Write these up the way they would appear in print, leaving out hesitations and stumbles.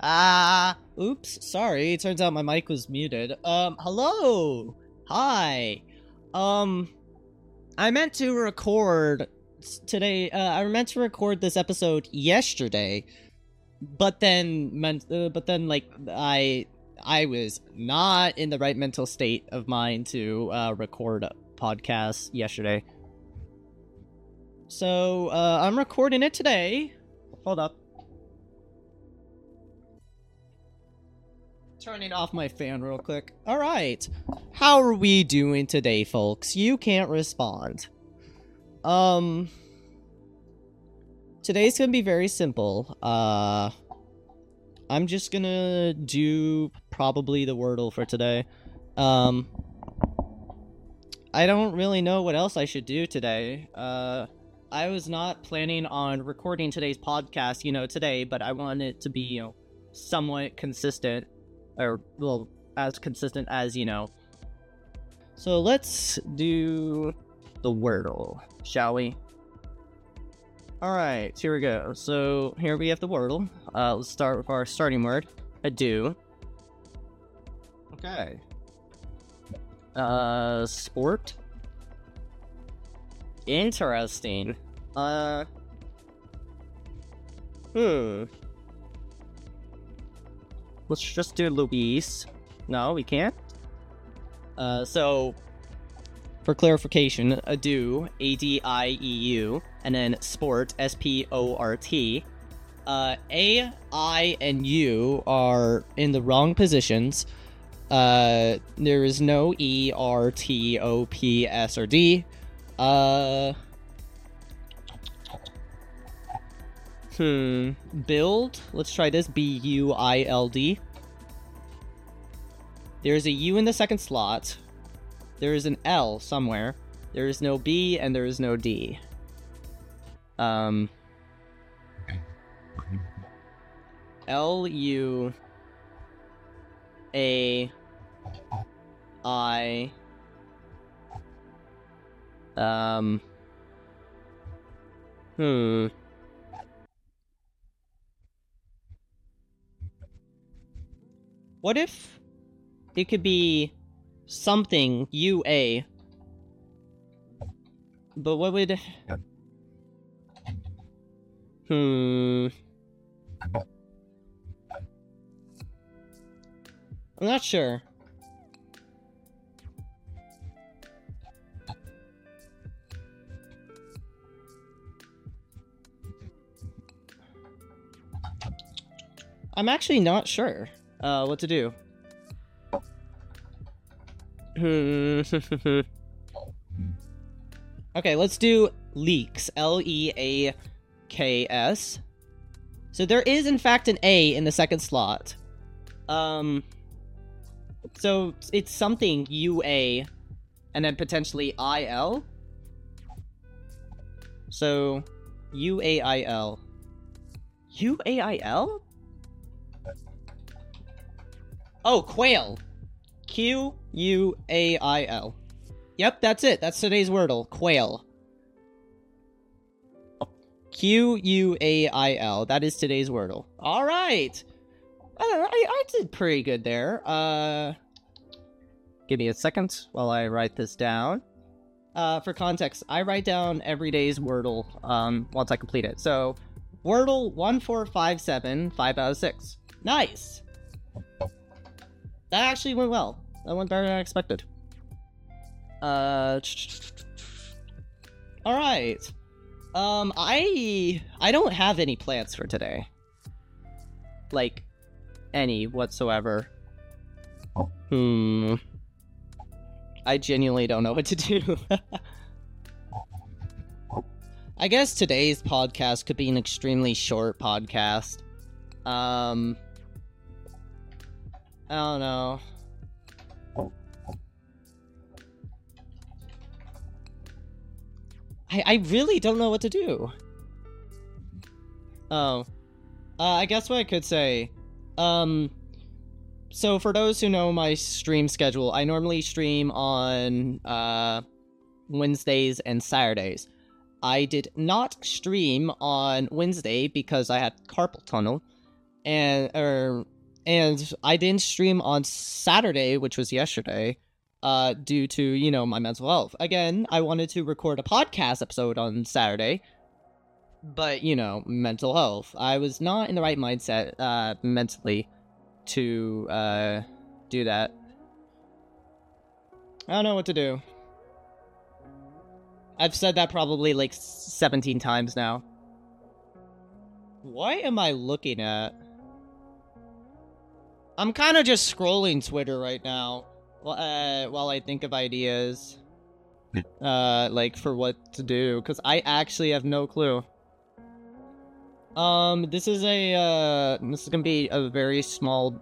Oops, sorry. It turns out my mic was muted. Hello! Hi! I meant to record today, I meant to record this episode yesterday, but then, I was not in the right mental state of mind to, record a podcast yesterday. So, I'm recording it today. Hold up. Turning off my fan real quick. Alright. How are we doing today, folks? You can't respond. Today's gonna be very simple. I'm just gonna do probably the Wordle for today. I don't really know what else I should do today. I was not planning on recording today's podcast, today, but I want it to be, somewhat consistent. Or, well, as consistent as, So let's do the Wordle, shall we? Alright, here we go. So, here we have the Wordle. Let's start with our starting word, ado. Okay. Sport. Interesting. Let's just do Luis. No, we can't. So, for clarification, ado, A-D-I-E-U, and then sport, S-P-O-R-T. A, I, and U are in the wrong positions. There is no E, R, T, O, P, S, or D. Build. Let's try this. B-U-I-L-D. There's a U in the second slot. There is an L somewhere. There is no B and there is no D. L-U-A-I. What if it could be something UA? But what would... I'm not sure. I'm actually not sure what to do. Okay, let's do leaks. L-E-A-K-S. So there is, in fact, an A in the second slot. So it's something U-A and then potentially I-L. So U-A-I-L. U-A-I-L? Oh, quail. Q-U-A-I-L. Yep, that's it. That's today's Wordle. Quail. Q-U-A-I-L. That is today's Wordle. Alright! I did pretty good there. Give me a second while I write this down. For context, I write down every day's Wordle once I complete it. So, Wordle 1457, 5 out of 6. Nice! That actually went well. That went better than I expected. Alright. I don't have any plans for today. Like, any whatsoever. I genuinely don't know what to do. I guess today's podcast could be an extremely short podcast. I don't know. I really don't know what to do. Oh. I guess what I could say. So for those who know my stream schedule, I normally stream on, Wednesdays and Saturdays. I did not stream on Wednesday because I had carpal tunnel. and I didn't stream on Saturday, which was yesterday, due to, you know, my mental health. Again, I wanted to record a podcast episode on Saturday, but, you know, mental health. I was not in the right mindset, mentally to, do that. I don't know what to do. I've said that probably like 17 times now. What am I looking at? I'm kind of just scrolling Twitter right now while I think of ideas, like for what to do, because I actually have no clue. This is gonna be a very small.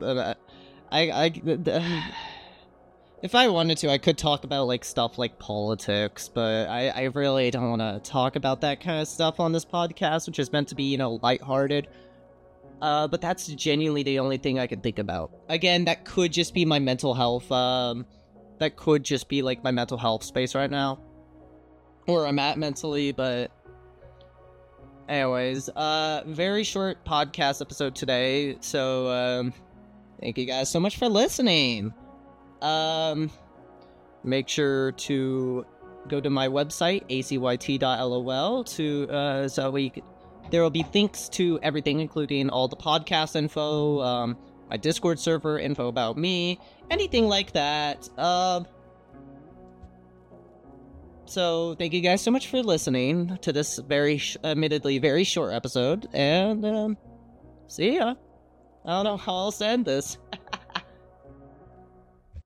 If I wanted to, I could talk about, like, stuff like politics, but I really don't want to talk about that kind of stuff on this podcast, which is meant to be, you know, lighthearted. But that's genuinely the only thing I can think about. Again, that could just be my mental health, that could just be, like, my mental health space right now. Where I'm at mentally, but... Anyways, very short podcast episode today, so, thank you guys so much for listening. Make sure to go to my website, acyt.lol, there will be links to everything, including all the podcast info, my Discord server, info about me, anything like that. So thank you guys so much for listening to this admittedly very short episode, and, see ya. I don't know how else to end this.